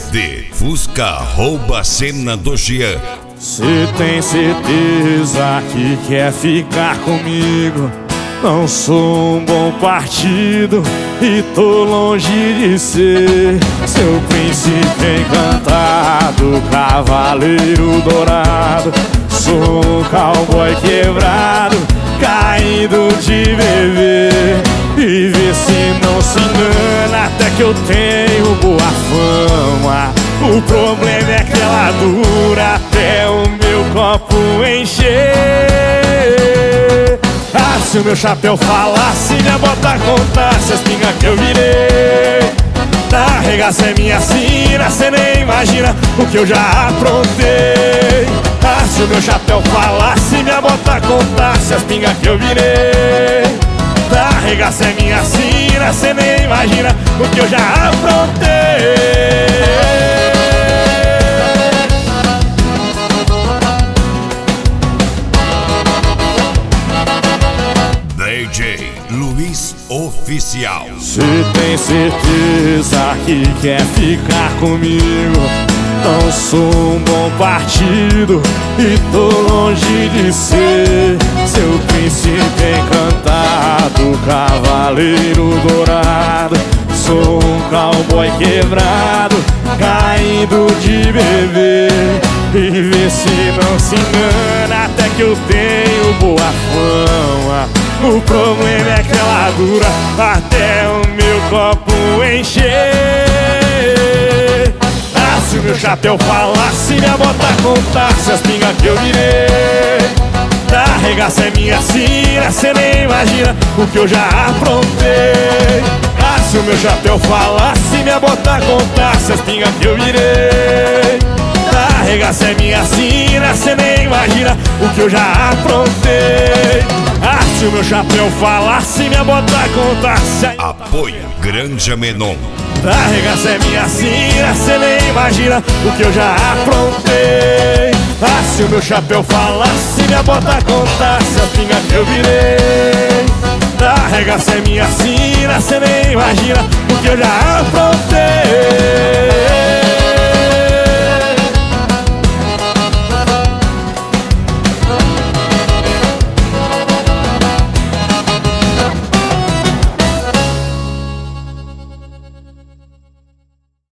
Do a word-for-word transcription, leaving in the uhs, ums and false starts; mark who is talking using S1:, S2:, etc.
S1: D. Fusca rouba a cena do Jean.
S2: Cê tem certeza que quer ficar comigo? Não sou um bom partido e tô longe de ser seu príncipe encantado, cavaleiro dourado. Sou um cowboy quebrado, caído de beber. E vê se não se engana, até que eu tenho boa fama. O problema é que ela dura até o meu copo encher. Ah, se o meu chapéu falasse, minha bota contasse as pingas que eu virei. Da regaça é minha sina, cê nem imagina o que eu já aprontei. Ah, se o meu chapéu falasse, minha bota contasse as pingas que eu virei. Da regaça é minha sina, cê nem imagina o que eu já aprontei.
S1: D J Luiz Oficial.
S2: Cê tem certeza que quer ficar comigo? Não sou um bom partido e tô longe de ser seu príncipe encantado, cavaleiro dourado. Sou um cowboy quebrado, caído de beber. E vê se não se engana, até que eu tenho boa fama. O problema é que ela dura até o meu copo encher. Ah, se o meu chapéu falasse, minha bota contasse as pingas que eu virei. Da regaça é minha sina, cê nem imagina o que eu já aprontei. Ah, se o meu chapéu falasse, minha bota contasse as pingas que eu virei. Da regaça é minha sina, cê nem imagina o que eu já aprontei. Ah, se o meu chapéu falasse, minha bota contasse.
S1: Apoio Granja Menon.
S2: Da regaça é minha sina, cê nem imagina o que eu já aprontei. Ah, se o meu chapéu falasse, minha bota contasse as pingas que eu virei. Da regaça é minha sina, cê nem imagina o que eu já aprontei.